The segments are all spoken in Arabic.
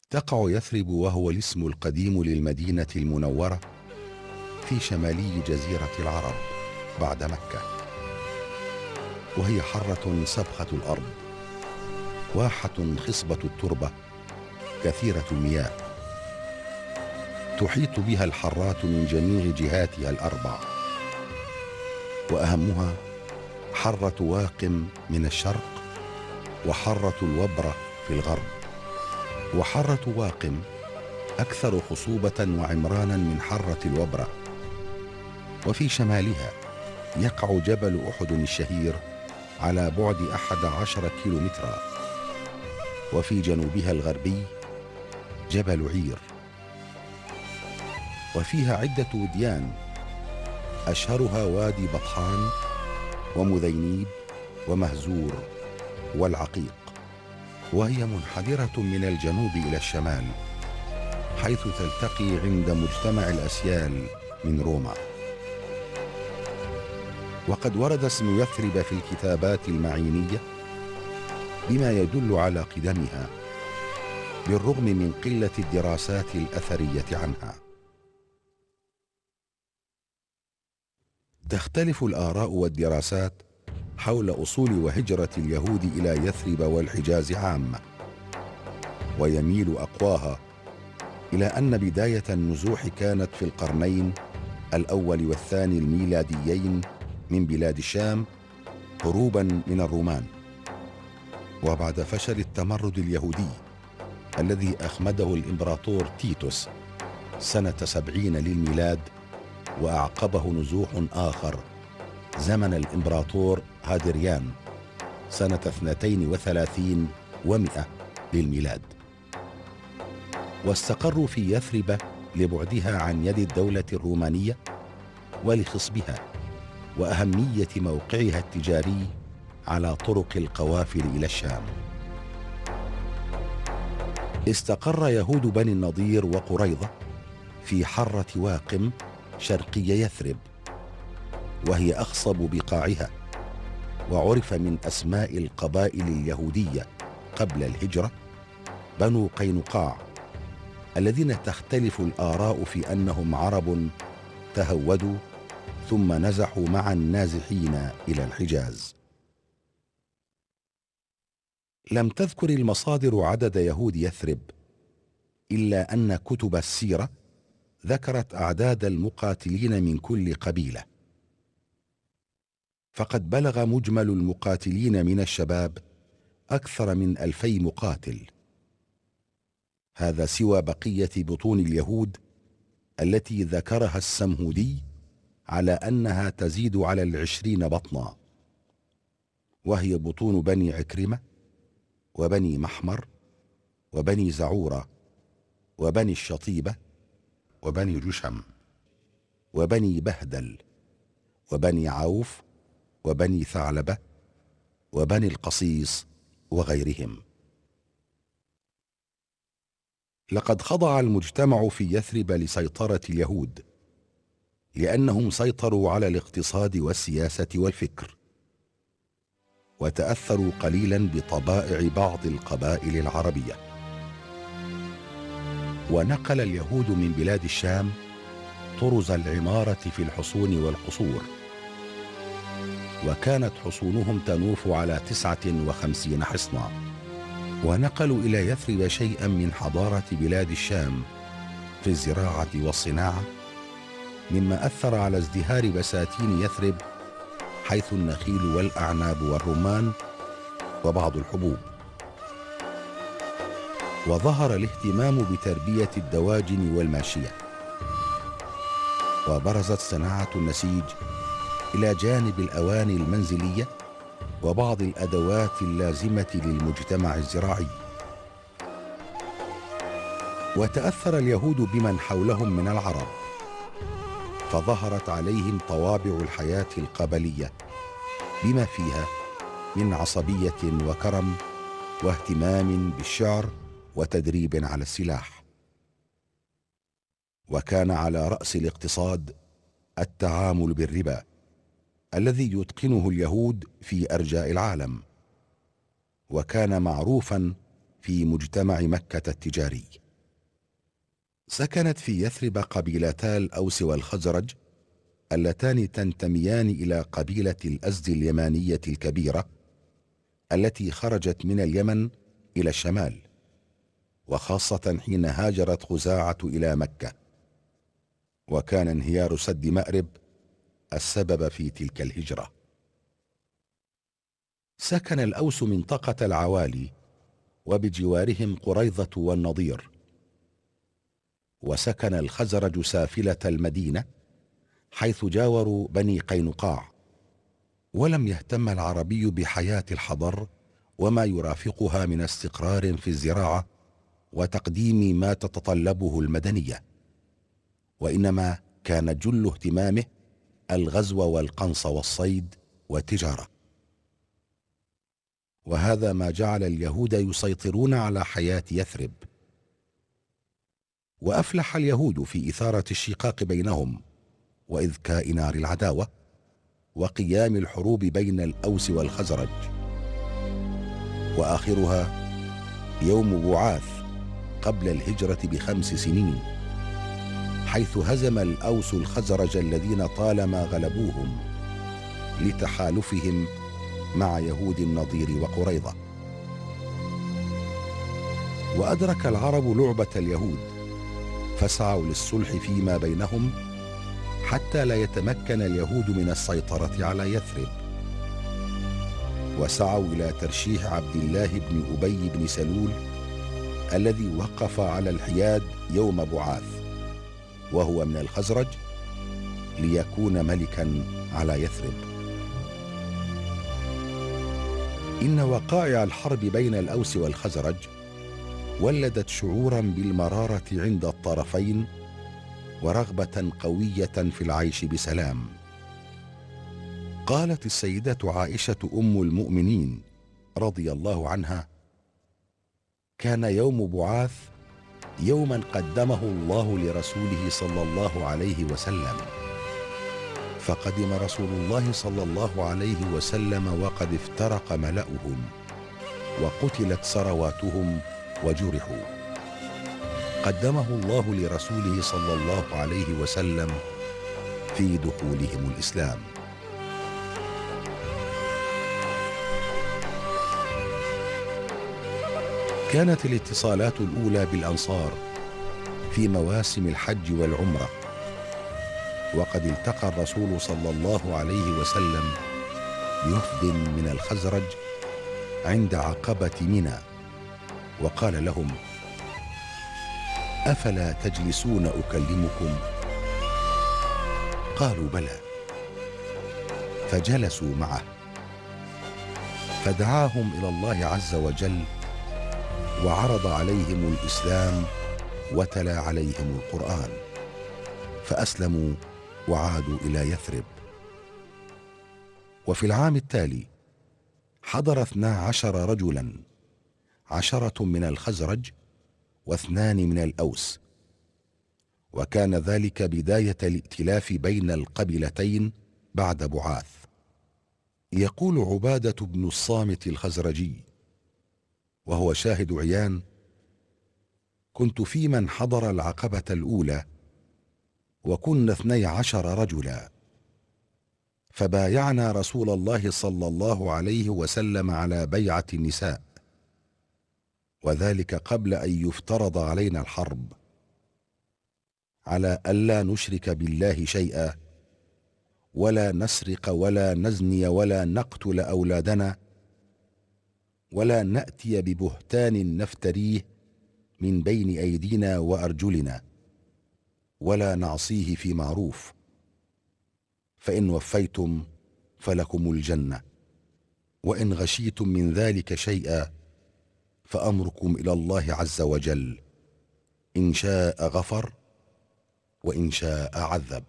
تقع يثرب وهو الاسم القديم للمدينة المنورة في شمالي جزيرة العرب بعد مكة، وهي حرة سبخة الأرض، واحة خصبة التربة، كثيرة المياه، تحيط بها الحرات من جميع جهاتها الأربع، وأهمها حرة واقم من الشرق، وحرة الوبرة في الغرب. وحرة واقم أكثر خصوبة وعمرانا من حرة الوبرة، وفي شمالها يقع جبل أحد الشهير على بعد 11 كيلومترا، وفي جنوبها الغربي جبل عير، وفيها عدة وديان أشهرها وادي بطحان ومذينيب ومهزور والعقيق، وهي منحدرة من الجنوب إلى الشمال حيث تلتقي عند مجتمع الأسيال من روما. وقد ورد اسم يثرب في الكتابات المعينية بما يدل على قدمها بالرغم من قلة الدراسات الأثرية عنها. تختلف الآراء والدراسات حول أصول وهجرة اليهود إلى يثرب والحجاز عامة، ويميل أقواها إلى أن بداية النزوح كانت في القرنين الأول والثاني الميلاديين من بلاد الشام هروبا من الرومان، وبعد فشل التمرد اليهودي الذي أخمده الإمبراطور تيتوس سنة 70 للميلاد، وأعقبه نزوح آخر زمن الإمبراطور هادريان سنة 32 و100 للميلاد، واستقروا في يثرب لبعدها عن يد الدولة الرومانية ولخصبها وأهمية موقعها التجاري على طرق القوافل إلى الشام. استقر يهود بني النضير وقريظة في حرة واقم شرقي يثرب، وهي أخصب بقاعها، وعرف من أسماء القبائل اليهودية قبل الهجرة بنو قينقاع، الذين تختلف الآراء في أنهم عرب تهودوا ثم نزحوا مع النازحين إلى الحجاز. لم تذكر المصادر عدد يهود يثرب، إلا أن كتب السيرة ذكرت أعداد المقاتلين من كل قبيلة، فقد بلغ مجمل المقاتلين من الشباب أكثر من 2000 مقاتل، هذا سوى بقية بطون اليهود التي ذكرها السمهودي على أنها تزيد على 20 بطنا، وهي بطون بني عكرمة وبني محمر وبني زعورة وبني الشطيبة وبني جشم وبني بهدل وبني عوف وبني ثعلبة وبني القصيص وغيرهم. لقد خضع المجتمع في يثرب لسيطرة اليهود، لأنهم سيطروا على الاقتصاد والسياسة والفكر، وتأثروا قليلا بطبائع بعض القبائل العربية. ونقل اليهود من بلاد الشام طرز العمارة في الحصون والقصور، وكانت حصونهم تنوف على 59 حصنا. ونقلوا إلى يثرب شيئا من حضارة بلاد الشام في الزراعة والصناعة، مما أثر على ازدهار بساتين يثرب حيث النخيل والأعناب والرمان وبعض الحبوب. وظهر الاهتمام بتربية الدواجن والماشية، وبرزت صناعة النسيج إلى جانب الأواني المنزلية وبعض الأدوات اللازمة للمجتمع الزراعي. وتأثر اليهود بمن حولهم من العرب، فظهرت عليهم طوابع الحياة القبلية بما فيها من عصبية وكرم واهتمام بالشعر وتدريب على السلاح. وكان على رأس الاقتصاد التعامل بالربا الذي يتقنه اليهود في أرجاء العالم، وكان معروفا في مجتمع مكة التجاري. سكنت في يثرب قبيلتا الأوس والخزرج، اللتان تنتميان إلى قبيلة الأزد اليمانية الكبيرة التي خرجت من اليمن إلى الشمال، وخاصة حين هاجرت خزاعة إلى مكة، وكان انهيار سد مأرب السبب في تلك الهجرة. سكن الأوس منطقة العوالي، وبجوارهم قريظة والنضير، وسكن الخزرج سافلة المدينة حيث جاوروا بني قينقاع. ولم يهتم العربي بحياة الحضر وما يرافقها من استقرار في الزراعة وتقديم ما تتطلبه المدنية، وإنما كان جل اهتمامه الغزو والقنص والصيد والتجارة. وهذا ما جعل اليهود يسيطرون على حياة يثرب. وأفلح اليهود في إثارة الشقاق بينهم وإذكاء نار العداوة وقيام الحروب بين الأوس والخزرج، وآخرها يوم بعاث قبل الهجرة ب5 سنين، حيث هزم الأوس الخزرج الذين طالما غلبوهم لتحالفهم مع يهود النضير وقريظة. وأدرك العرب لعبة اليهود، فسعوا للصلح فيما بينهم حتى لا يتمكن اليهود من السيطرة على يثرب، وسعوا إلى ترشيح عبد الله بن أبي بن سلول الذي وقف على الحياد يوم بعاث وهو من الخزرج ليكون ملكا على يثرب. إن وقائع الحرب بين الأوس والخزرج ولدت شعورا بالمرارة عند الطرفين ورغبة قوية في العيش بسلام. قالت السيدة عائشة أم المؤمنين رضي الله عنها: كان يوم بعاث يوما قدمه الله لرسوله صلى الله عليه وسلم، فقدم رسول الله صلى الله عليه وسلم وقد افترق ملأهم وقتلت ثرواتهم وجرحوا، قدمه الله لرسوله صلى الله عليه وسلم في دخولهم الإسلام. كانت الاتصالات الأولى بالأنصار في مواسم الحج والعمرة، وقد التقى الرسول صلى الله عليه وسلم بوفد من الخزرج عند عقبة منى، وقال لهم: أفلا تجلسون أكلمكم؟ قالوا: بلى. فجلسوا معه، فدعاهم إلى الله عز وجل وعرض عليهم الإسلام وتلا عليهم القرآن، فأسلموا وعادوا إلى يثرب. وفي العام التالي حضر 12 رجلا، 10 من الخزرج و2 من الأوس، وكان ذلك بداية الائتلاف بين القبيلتين بعد بعاث. يقول عبادة بن الصامت الخزرجي وهو شاهد عيان: كنت في من حضر العقبة الأولى وكنا 12 رجلا، فبايعنا رسول الله صلى الله عليه وسلم على بيعة النساء، وذلك قبل أن يفترض علينا الحرب، على ألا نشرك بالله شيئا، ولا نسرق ولا نزني ولا نقتل أولادنا، ولا نأتي ببهتان نفتريه من بين أيدينا وأرجلنا، ولا نعصيه في معروف، فإن وفيتم فلكم الجنة، وإن غشيتم من ذلك شيئا فأمركم إلى الله عز وجل، إن شاء غفر وإن شاء عذب.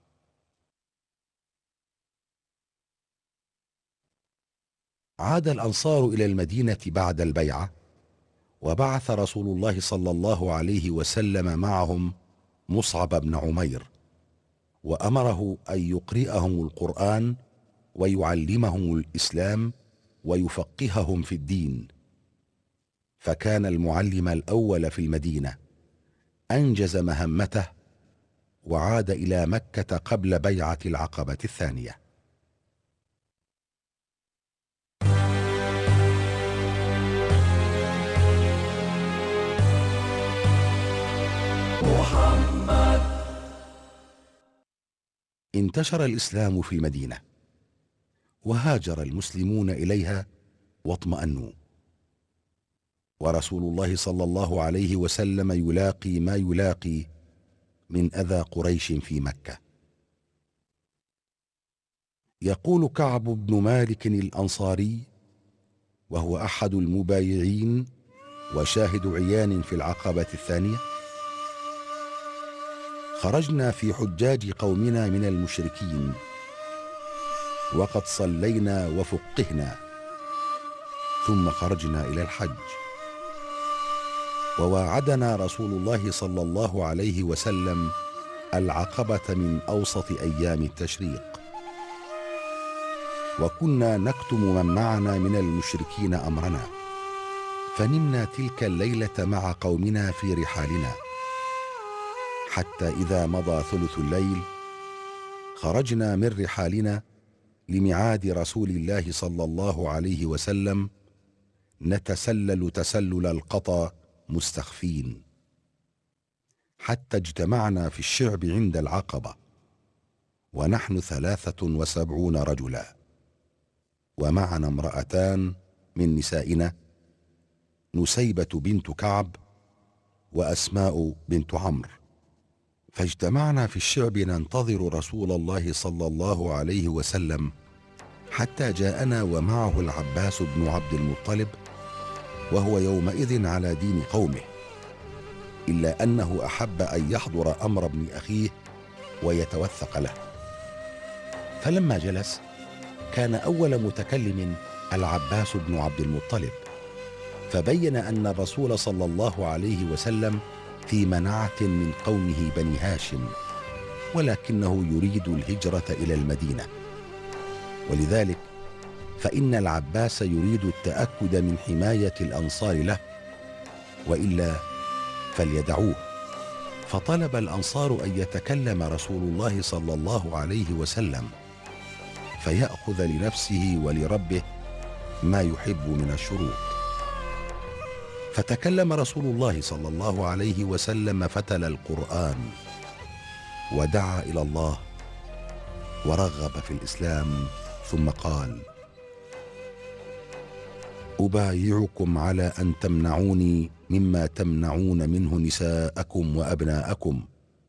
عاد الأنصار إلى المدينة بعد البيعة، وبعث رسول الله صلى الله عليه وسلم معهم مصعب بن عمير، وأمره أن يقرئهم القرآن ويعلمهم الإسلام ويفقههم في الدين، فكان المعلم الأول في المدينة، أنجز مهمته وعاد إلى مكة قبل بيعة العقبة الثانية. محمد. انتشر الإسلام في المدينة، وهاجر المسلمون إليها واطمأنوا، ورسول الله صلى الله عليه وسلم يلاقي ما يلاقي من أذى قريش في مكة. يقول كعب بن مالك الأنصاري، وهو أحد المبايعين وشاهد عيان في العقبة الثانية: خرجنا في حجاج قومنا من المشركين، وقد صلينا وفقهنا، ثم خرجنا إلى الحج، وواعدنا رسول الله صلى الله عليه وسلم العقبة من أوسط أيام التشريق، وكنا نكتم من معنا من المشركين أمرنا، فنمنا تلك الليلة مع قومنا في رحالنا، حتى إذا مضى ثلث الليل خرجنا من رحالنا لميعاد رسول الله صلى الله عليه وسلم، نتسلل تسلل القطا مستخفين، حتى اجتمعنا في الشعب عند العقبة، ونحن 73 رجلا، ومعنا امرأتان من نسائنا، نسيبة بنت كعب وأسماء بنت عمرو، فاجتمعنا في الشعب ننتظر رسول الله صلى الله عليه وسلم، حتى جاءنا ومعه العباس بن عبد المطلب، وهو يومئذ على دين قومه، إلا أنه أحب أن يحضر أمر ابن أخيه ويتوثق له. فلما جلس كان أول متكلم العباس بن عبد المطلب، فبين أن الرسول صلى الله عليه وسلم في منعة من قومه بني هاشم، ولكنه يريد الهجرة إلى المدينة، ولذلك فإن العباس يريد التأكد من حماية الأنصار له، وإلا فليدعوه. فطلب الأنصار أن يتكلم رسول الله صلى الله عليه وسلم، فيأخذ لنفسه ولربه ما يحب من الشروط. فتكلم رسول الله صلى الله عليه وسلم فتلا القرآن، ودعا إلى الله، ورغب في الإسلام، ثم قال: أبايعكم على أن تمنعوني مما تمنعون منه نساءكم وأبناءكم.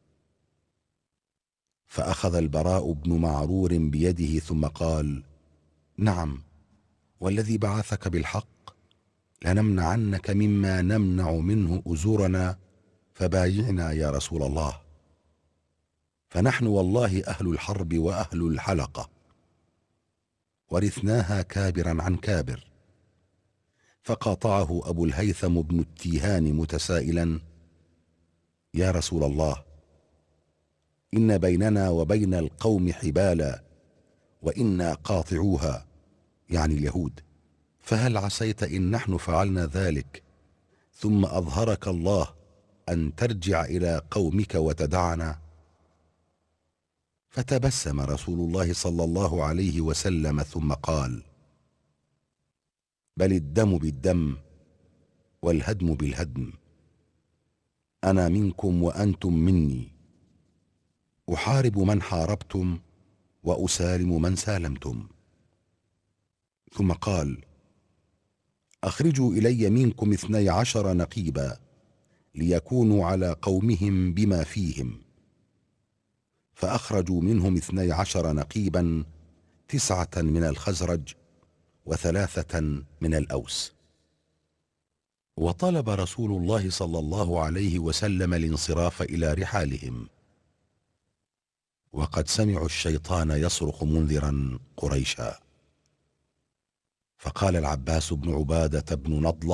فأخذ البراء بن معرور بيده ثم قال: نعم، والذي بعثك بالحق لنمنعنك مما نمنع منه أزورنا، فبايعنا يا رسول الله، فنحن والله أهل الحرب وأهل الحلقة، ورثناها كابرا عن كابر. فقاطعه أبو الهيثم بن التيهان متسائلا: يا رسول الله، إن بيننا وبين القوم حبالا، وإنا قاطعوها، يعني اليهود، فهل عسيت إن نحن فعلنا ذلك ثم أظهرك الله أن ترجع إلى قومك وتدعنا؟ فتبسم رسول الله صلى الله عليه وسلم ثم قال: بل الدم بالدم والهدم بالهدم، أنا منكم وأنتم مني، أحارب من حاربتم وأسالم من سالمتم. ثم قال: أخرجوا إلي منكم 12 نقيبا ليكونوا على قومهم بما فيهم. فأخرجوا منهم 12 نقيبا، 9 من الخزرج و3 من الأوس. وطلب رسول الله صلى الله عليه وسلم الانصراف إلى رحالهم، وقد سمعوا الشيطان يصرخ منذرا قريشا. فقال العباس بن عبادة بن نضلة: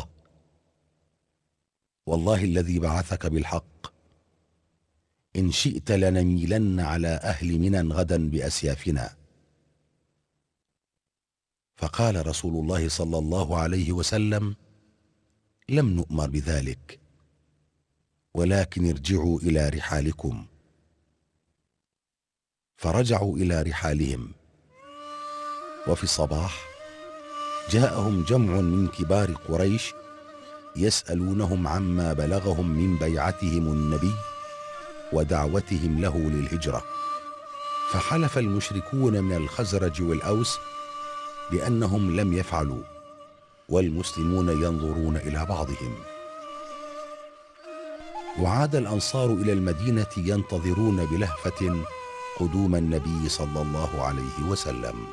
والله الذي بعثك بالحق، إن شئت لنميلن على أهل منى غدا بأسيافنا. فقال رسول الله صلى الله عليه وسلم: لم نؤمر بذلك، ولكن ارجعوا إلى رحالكم. فرجعوا إلى رحالهم. وفي الصباح جاءهم جمع من كبار قريش يسألونهم عما بلغهم من بيعتهم النبي ودعوتهم له للهجرة. فحلف المشركون من الخزرج والأوس بأنهم لم يفعلوا، والمسلمون ينظرون إلى بعضهم. وعاد الأنصار إلى المدينة ينتظرون بلهفة قدوم النبي صلى الله عليه وسلم.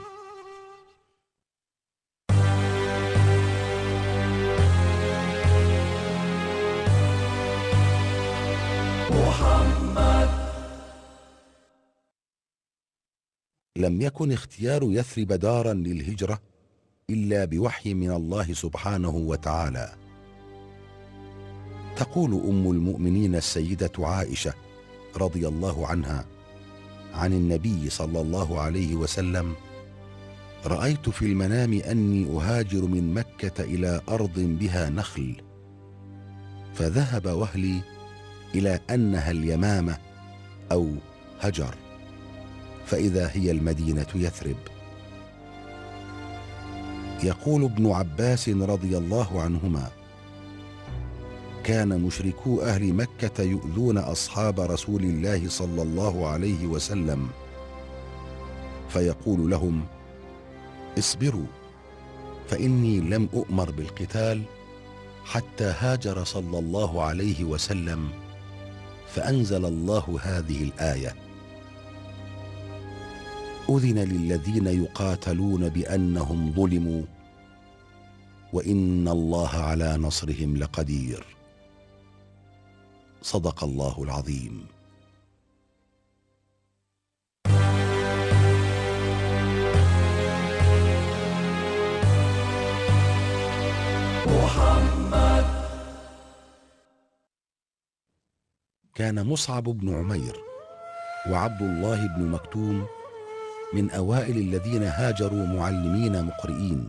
لم يكن اختيار يثرب دارا للهجرة إلا بوحي من الله سبحانه وتعالى. تقول أم المؤمنين السيدة عائشة رضي الله عنها عن النبي صلى الله عليه وسلم: رأيت في المنام أني أهاجر من مكة إلى أرض بها نخل، فذهب وهلي إلى أنها اليمامة أو هجر، فإذا هي المدينة يثرب. يقول ابن عباس رضي الله عنهما: كان مشركو أهل مكة يؤذون أصحاب رسول الله صلى الله عليه وسلم، فيقول لهم: اصبروا، فإني لم أؤمر بالقتال حتى هاجر صلى الله عليه وسلم، فأنزل الله هذه الآية: أذن للذين يقاتلون بأنهم ظلموا وإن الله على نصرهم لقدير. صدق الله العظيم. محمد. كان مصعب بن عمير وعبد الله بن مكتوم من أوائل الذين هاجروا معلمين مقرئين.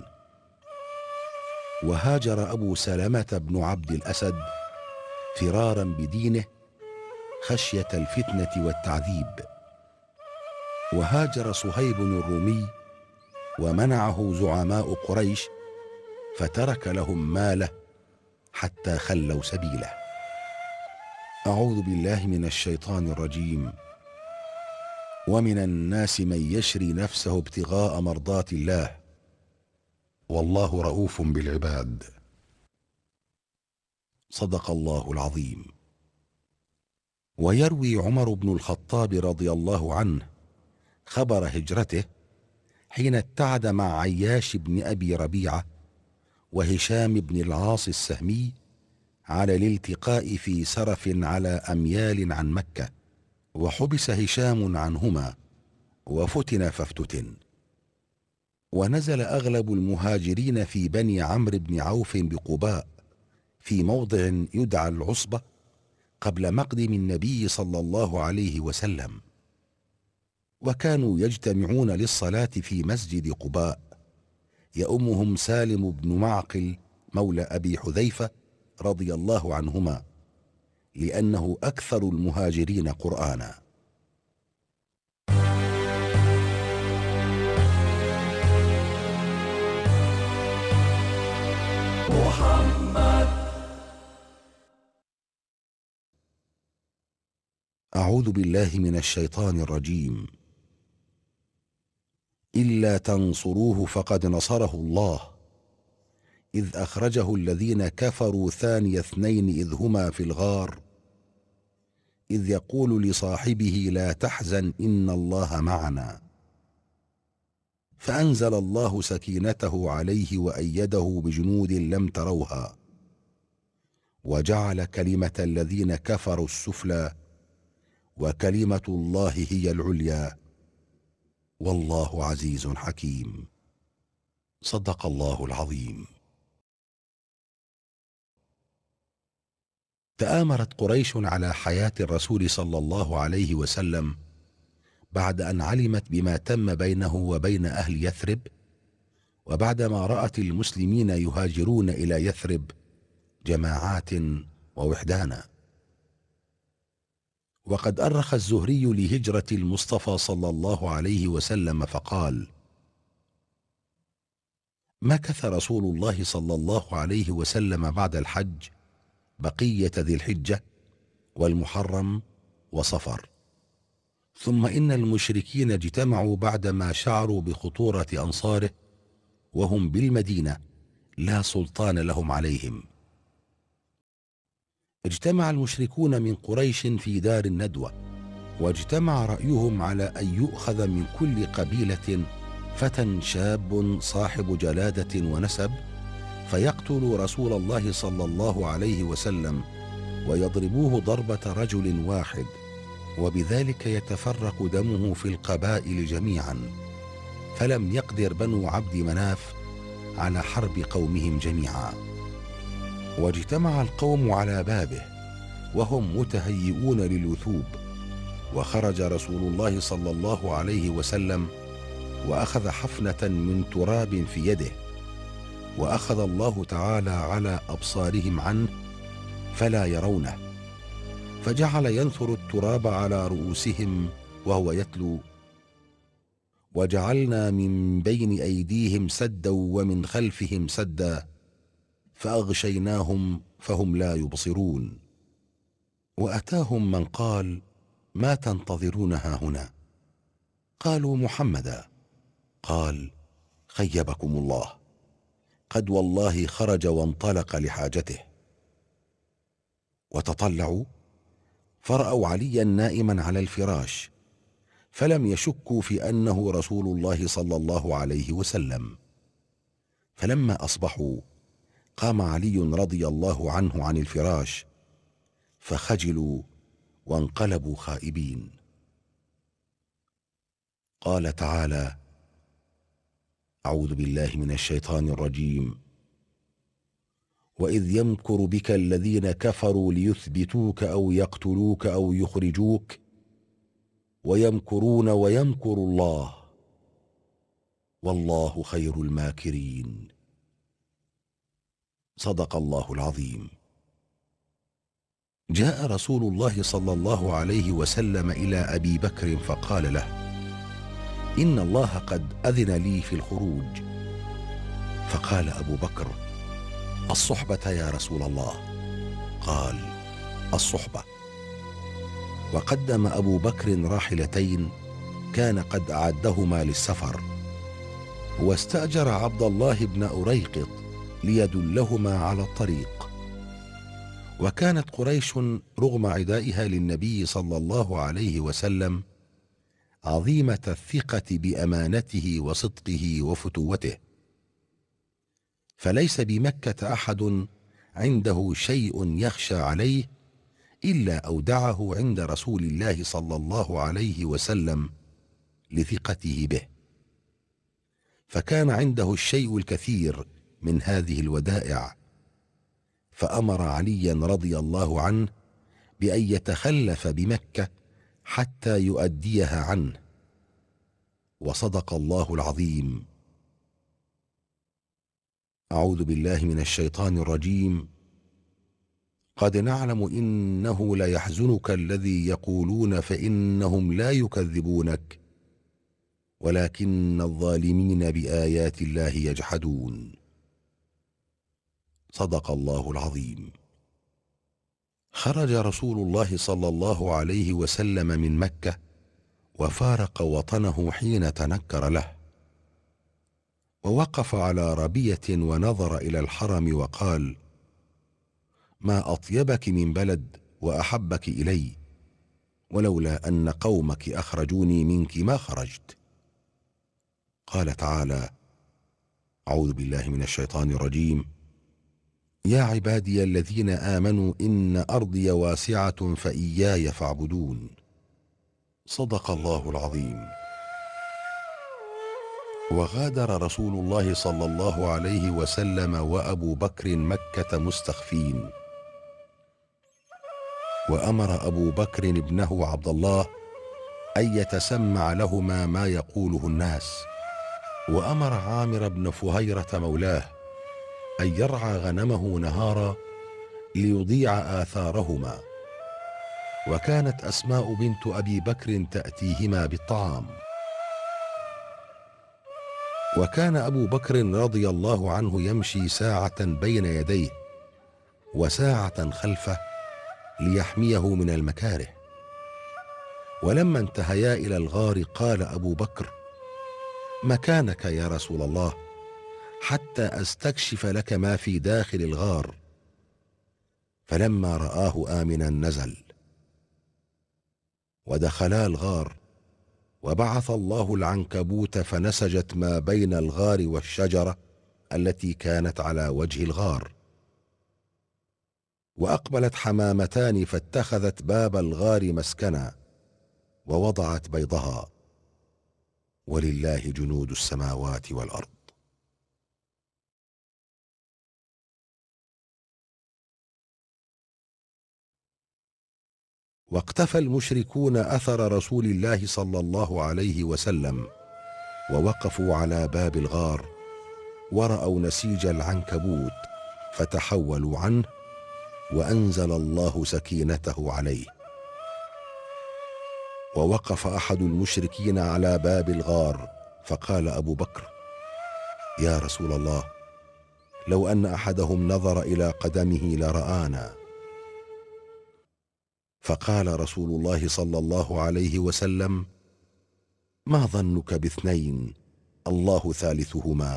وهاجر أبو سلمة بن عبد الأسد فرارا بدينه خشية الفتنة والتعذيب. وهاجر صهيب الرومي ومنعه زعماء قريش، فترك لهم ماله حتى خلوا سبيله. أعوذ بالله من الشيطان الرجيم. ومن الناس من يشري نفسه ابتغاء مرضات الله والله رؤوف بالعباد. صدق الله العظيم. ويروي عمر بن الخطاب رضي الله عنه خبر هجرته حين ابتعد مع عياش بن أبي ربيعة وهشام بن العاص السهمي على الالتقاء في سرف على أميال عن مكة، وحبس هشام عنهما وفتن فافتتن. ونزل أغلب المهاجرين في بني عمرو بن عوف بقباء في موضع يدعى العصبة قبل مقدم النبي صلى الله عليه وسلم، وكانوا يجتمعون للصلاة في مسجد قباء، يؤمهم سالم بن معقل مولى أبي حذيفة رضي الله عنهما، لأنه أكثر المهاجرين قرآنا. محمد. أعوذ بالله من الشيطان الرجيم. إلا تنصروه فقد نصره الله إذ أخرجه الذين كفروا ثاني اثنين إذ هما في الغار إذ يقول لصاحبه لا تحزن إن الله معنا، فأنزل الله سكينته عليه وأيده بجنود لم تروها وجعل كلمة الذين كفروا السفلى وكلمة الله هي العليا والله عزيز حكيم. صدق الله العظيم. تآمرت قريش على حياة الرسول صلى الله عليه وسلم بعد أن علمت بما تم بينه وبين أهل يثرب، وبعدما رأت المسلمين يهاجرون إلى يثرب جماعات ووحدانا. وقد أرخ الزهري لهجرة المصطفى صلى الله عليه وسلم فقال: مكث رسول الله صلى الله عليه وسلم بعد الحج بقية ذي الحجة والمحرم وصفر، ثم إن المشركين اجتمعوا بعدما شعروا بخطورة أنصاره وهم بالمدينة لا سلطان لهم عليهم. اجتمع المشركون من قريش في دار الندوة، واجتمع رأيهم على أن يؤخذ من كل قبيلة فتى شاب صاحب جلادة ونسب، فيقتلوا رسول الله صلى الله عليه وسلم ويضربوه ضربة رجل واحد، وبذلك يتفرق دمه في القبائل جميعا. فلم يقدر بنو عبد مناف على حرب قومهم جميعا، واجتمع القوم على بابه وهم متهيئون للوثوب، وخرج رسول الله صلى الله عليه وسلم وأخذ حفنة من تراب في يده، وأخذ الله تعالى على أبصارهم عنه فلا يرونه، فجعل ينثر التراب على رؤوسهم وهو يتلو: وجعلنا من بين أيديهم سدا ومن خلفهم سدا فأغشيناهم فهم لا يبصرون. وأتاهم من قال: ما تنتظرون هاهنا؟ قالوا: محمدا. قال: خيبكم الله، قد والله خرج وانطلق لحاجته. وتطلعوا فرأوا عليا نائما على الفراش، فلم يشكوا في أنه رسول الله صلى الله عليه وسلم. فلما أصبحوا قام علي رضي الله عنه عن الفراش، فخجلوا وانقلبوا خائبين. قال تعالى: أعوذ بالله من الشيطان الرجيم: وإذ يمكر بك الذين كفروا ليثبتوك أو يقتلوك أو يخرجوك ويمكرون ويمكر الله والله خير الماكرين. صدق الله العظيم. جاء رسول الله صلى الله عليه وسلم إلى أبي بكر فقال له: إن الله قد أذن لي في الخروج. فقال أبو بكر: الصحبة يا رسول الله؟ قال: الصحبة. وقدم أبو بكر راحلتين كان قد أعدهما للسفر، واستأجر عبد الله بن أريقط ليدلهما على الطريق. وكانت قريش رغم عدائها للنبي صلى الله عليه وسلم عظيمة الثقة بأمانته وصدقه وفتوته، فليس بمكة أحد عنده شيء يخشى عليه إلا أودعه عند رسول الله صلى الله عليه وسلم لثقته به، فكان عنده الشيء الكثير من هذه الودائع، فأمر عليا رضي الله عنه بأن يتخلف بمكة حتى يؤديها عنه. وصدق الله العظيم. أعوذ بالله من الشيطان الرجيم. قد نعلم إنه ليحزنك الذي يقولون فإنهم لا يكذبونك ولكن الظالمين بآيات الله يجحدون. صدق الله العظيم. خرج رسول الله صلى الله عليه وسلم من مكة وفارق وطنه حين تنكر له، ووقف على ربية ونظر إلى الحرم وقال: ما أطيبك من بلد وأحبك إلي، ولولا أن قومك أخرجوني منك ما خرجت. قال تعالى: أعوذ بالله من الشيطان الرجيم: يا عبادي الذين آمنوا إن أرضي واسعة فإياي فاعبدون. صدق الله العظيم. وغادر رسول الله صلى الله عليه وسلم وأبو بكر مكة مستخفين، وأمر أبو بكر ابنه عبد الله أن يتسمع لهما ما يقوله الناس، وأمر عامر بن فهيرة مولاه أن يرعى غنمه نهارا ليضيع آثارهما، وكانت أسماء بنت أبي بكر تأتيهما بالطعام. وكان أبو بكر رضي الله عنه يمشي ساعة بين يديه وساعة خلفه ليحميه من المكاره. ولما انتهيا إلى الغار قال أبو بكر: مكانك يا رسول الله حتى أستكشف لك ما في داخل الغار. فلما رآه آمنا نزل، ودخلا الغار، وبعث الله العنكبوت فنسجت ما بين الغار والشجرة التي كانت على وجه الغار. وأقبلت حمامتان فاتخذت باب الغار مسكنا ووضعت بيضها، ولله جنود السماوات والأرض. واقتفى المشركون أثر رسول الله صلى الله عليه وسلم، ووقفوا على باب الغار ورأوا نسيج العنكبوت فتحولوا عنه، وأنزل الله سكينته عليه. ووقف أحد المشركين على باب الغار فقال أبو بكر: يا رسول الله، لو أن أحدهم نظر إلى قدمه لرآنا. فقال رسول الله صلى الله عليه وسلم: ما ظنك باثنين الله ثالثهما؟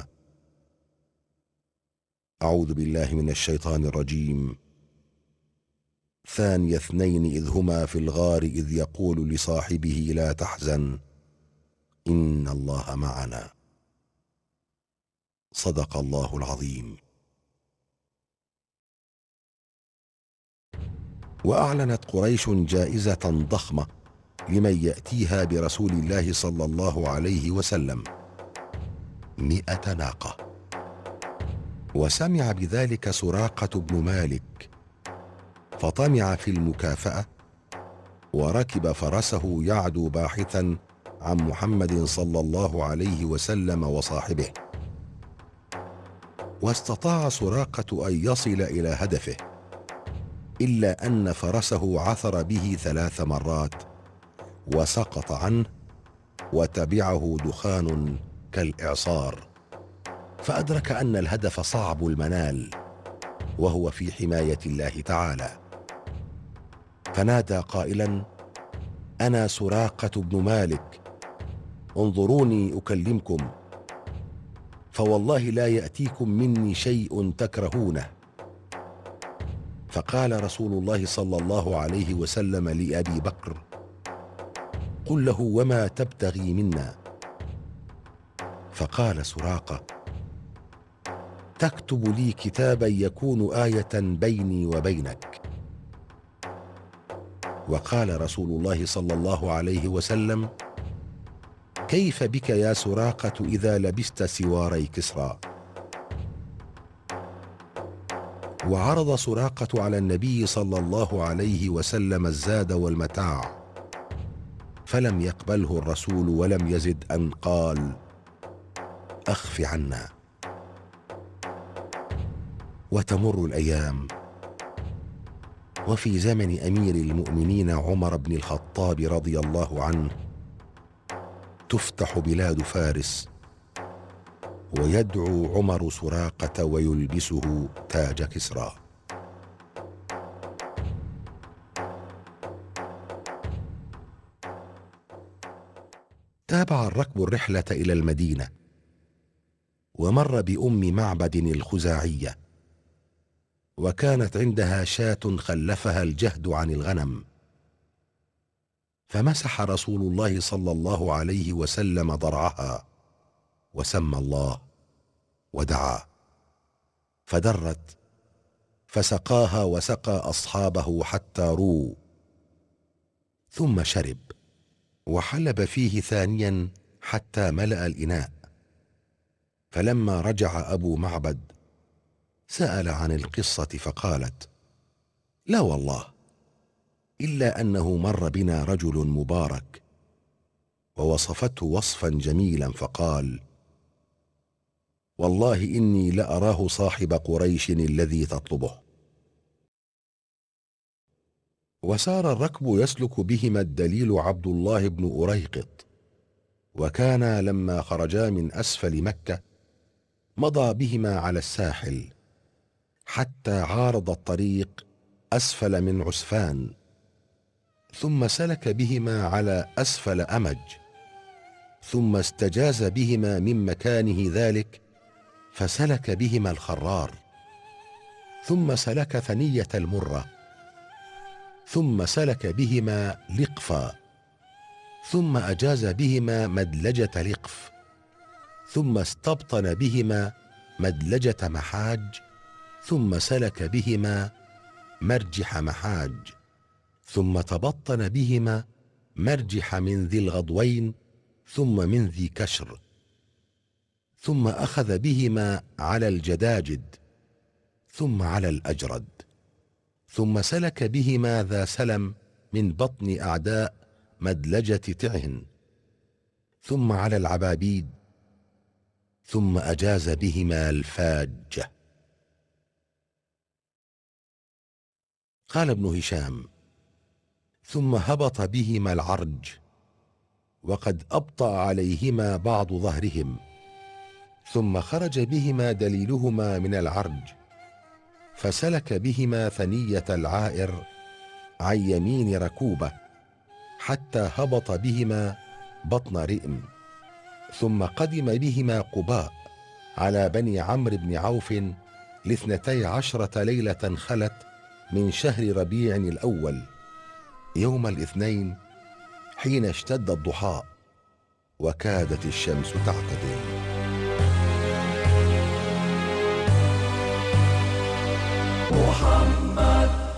أعوذ بالله من الشيطان الرجيم. ثاني اثنين إذ هما في الغار إذ يقول لصاحبه لا تحزن إن الله معنا. صدق الله العظيم. وأعلنت قريش جائزة ضخمة لمن يأتيها برسول الله صلى الله عليه وسلم، 100 ناقة. وسمع بذلك سراقة بن مالك فطمع في المكافأة، وركب فرسه يعدو باحثا عن محمد صلى الله عليه وسلم وصاحبه. واستطاع سراقة أن يصل إلى هدفه، إلا أن فرسه عثر به 3 مرات وسقط عنه، وتبعه دخان كالإعصار، فأدرك أن الهدف صعب المنال وهو في حماية الله تعالى، فنادى قائلا: أنا سراقة بن مالك، انظروني أكلمكم، فوالله لا يأتيكم مني شيء تكرهونه. فقال رسول الله صلى الله عليه وسلم لأبي بكر: قل له وما تبتغي منا؟ فقال سراقة: تكتب لي كتابا يكون آية بيني وبينك. وقال رسول الله صلى الله عليه وسلم: كيف بك يا سراقة إذا لبست سواري كسرى؟ وعرض سراقة على النبي صلى الله عليه وسلم الزاد والمتاع، فلم يقبله الرسول، ولم يزد أن قال: أخف عنا. وتمر الأيام، وفي زمن أمير المؤمنين عمر بن الخطاب رضي الله عنه تفتح بلاد فارس، ويدعو عمر سراقة ويلبسه تاج كسرى. تابع الركب الرحلة إلى المدينة، ومر بأم معبد الخزاعية، وكانت عندها شاة خلفها الجهد عن الغنم، فمسح رسول الله صلى الله عليه وسلم ضرعها وسمى الله ودعا، فدرت فسقاها وسقى أصحابه حتى رووا، ثم شرب وحلب فيه ثانيا حتى ملأ الإناء. فلما رجع أبو معبد سأل عن القصة، فقالت: لا والله، إلا أنه مر بنا رجل مبارك، ووصفته وصفا جميلا، فقال: والله إني لأراه صاحب قريش الذي تطلبه. وسار الركب يسلك بهما الدليل عبد الله بن أريقط، وكان لما خرجا من أسفل مكة مضى بهما على الساحل حتى عارض الطريق أسفل من عسفان، ثم سلك بهما على أسفل أمج، ثم استجاز بهما من مكانه ذلك فسلك بهما الخرار، ثم سلك ثنية المرة، ثم سلك بهما لقفا، ثم أجاز بهما مدلجة لقف، ثم استبطن بهما مدلجة محاج، ثم سلك بهما مرجح محاج، ثم تبطن بهما مرجح من ذي الغضوين، ثم من ذي كشر، ثم أخذ بهما على الجداجد، ثم على الأجرد، ثم سلك بهما ذا سلم من بطن أعداء مدلجة تعهن، ثم على العبابيد، ثم أجاز بهما الفاجة. قال ابن هشام: ثم هبط بهما العرج، وقد أبطأ عليهما بعض ظهرهم، ثم خرج بهما دليلهما من العرج، فسلك بهما ثنية العائر عن يمين ركوبة حتى هبط بهما بطن رئم، ثم قدم بهما قباء على بني عمرو بن عوف ل12 ليلة خلت من شهر ربيع الأول يوم الاثنين حين اشتد الضحى وكادت الشمس تعتدل. محمد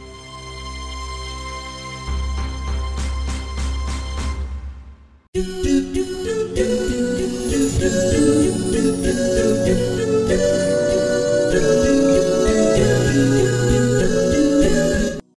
you